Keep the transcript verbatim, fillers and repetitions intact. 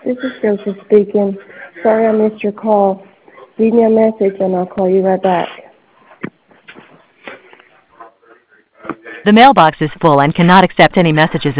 This is Joseph speaking. Sorry I missed your call. Leave me a message and I'll call you right back. The mailbox is full and cannot accept any messages